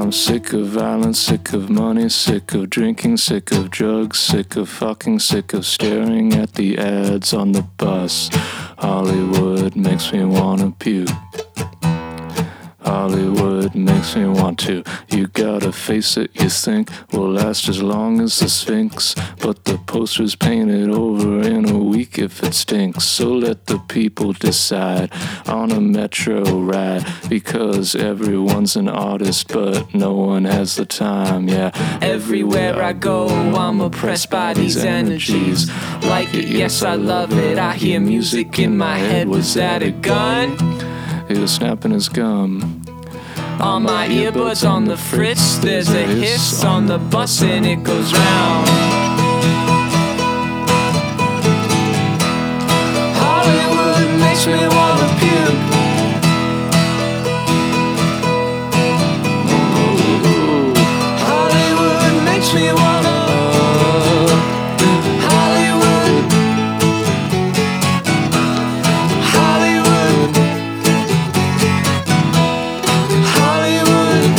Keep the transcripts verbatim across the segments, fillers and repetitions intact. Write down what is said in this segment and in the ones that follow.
I'm sick of violence, sick of money, sick of drinking, sick of drugs, sick of fucking, sick of staring at the ads on the bus. Hollywood makes me wanna puke. Hollywood makes me want to. You got a face that you think will last as long as the Sphinx, but the poster's painted over in a week if it stinks. So let the people decide on a metro ride, because everyone's an artist but no one has the time. Yeah, everywhere I go I'm oppressed by these energies. Like it, yes I love it. I hear music in my head. Was that a gun? He was snapping his gum. All my earbuds on the fritz. There's a hiss on the bus and it goes round. Hollywood makes me wanna puke. Hollywood makes me wanna. Hollywood. Hollywood. Hollywood.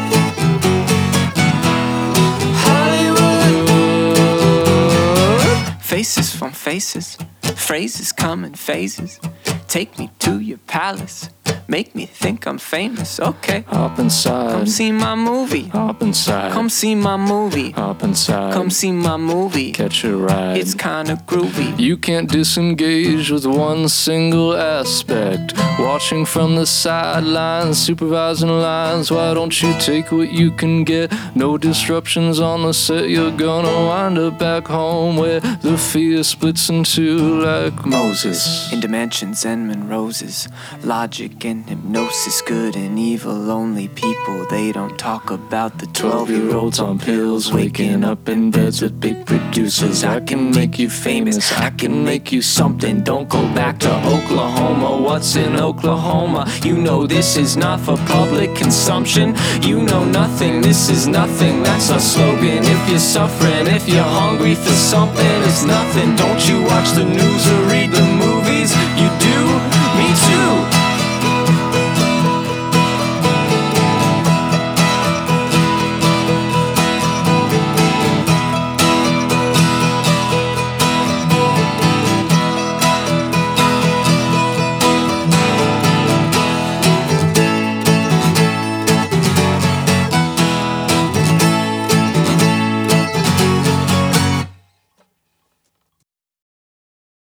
Hollywood. Faces from faces, phrases come in phases. Take me to your palace, make me think I'm famous. Okay, hop inside, come see my movie. Hop inside, come see my movie. Hop inside, come see my movie. Catch a ride, it's kinda groovy. You can't disengage with one single aspect. Watching from the sidelines, supervising lines. Why don't you take what you can get? No disruptions on the set. You're gonna wind up back home where the fear splits in two like Moses. In dimensions, Zenman roses, logic and hypnosis, good and evil, only people. They don't talk about the twelve-year-olds on pills, waking up in beds with big producers. I can make you famous, I can make you something. Don't go back to Oklahoma. What's in Oklahoma? You know this is not for public consumption. You know nothing, this is nothing. That's our slogan. If you're suffering, if you're hungry for something, it's nothing. Don't you watch the news or read the movies? You do? Me too.